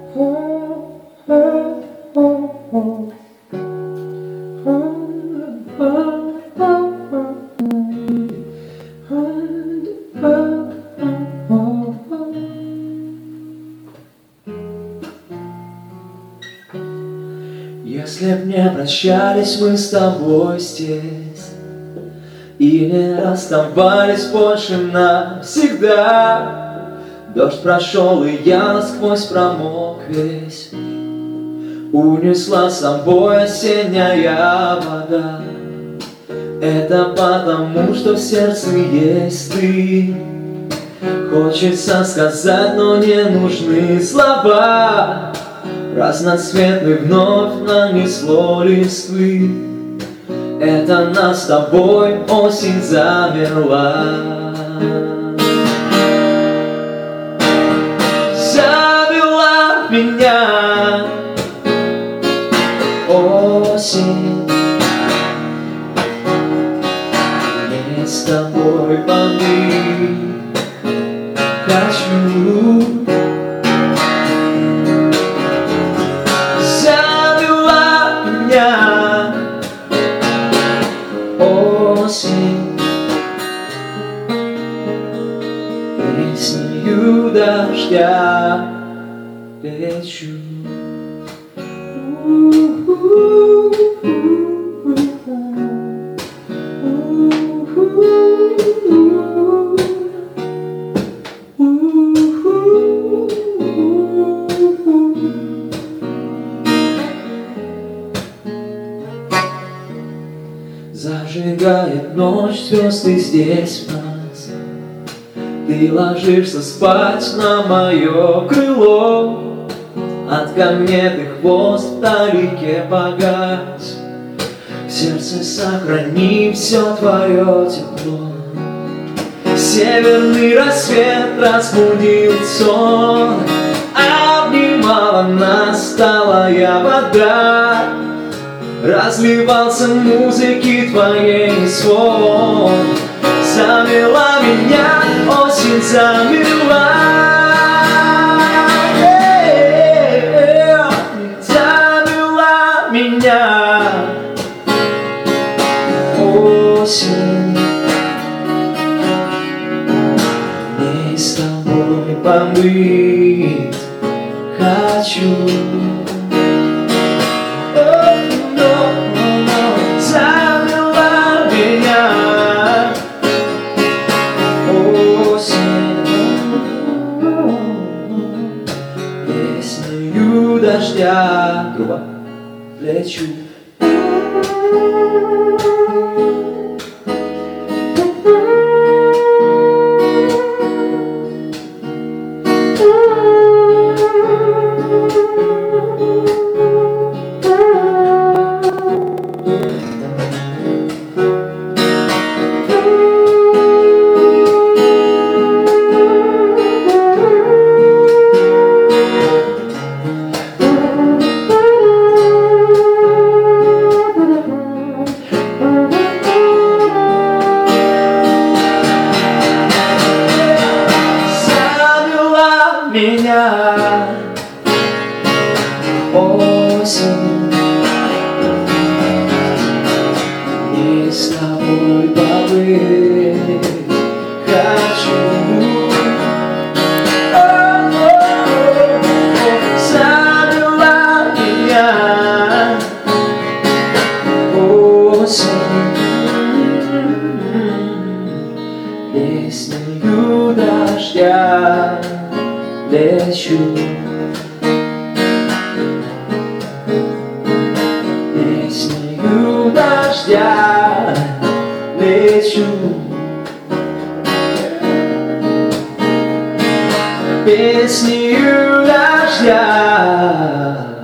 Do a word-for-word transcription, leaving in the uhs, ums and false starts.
Если б не прощались мы с тобой здесь и не расставались больше навсегда, дождь прошел, и я насквозь промок весь, унесла с собой осенняя вода. Это потому, что в сердце есть ты. Хочется сказать, но не нужны слова. Разноцветный вновь нанесло листвы. Это нас с тобой осень замерла. Завела меня осень. Не с тобой помнить хочу. Завела меня осень песнею дождя лечу. Зажигает ночь звезды здесь в нас. Ты ложишься спать на мое крыло. От камней ты хвост вдалеке погас. В сердце сохрани все твое тепло. Северный рассвет разбудил сон. Обнимала нас сталая вода. Разливался музыки твоей звон. Замела меня осень, замела. Замела меня осень. Не с тобой помыть хочу. Песнею дождя грубо лечу. Меня осень. Не с тобой побыть хочу. Завела меня осень. Песнею дождя лечу. Песнею дождя лечу. Песнею дождя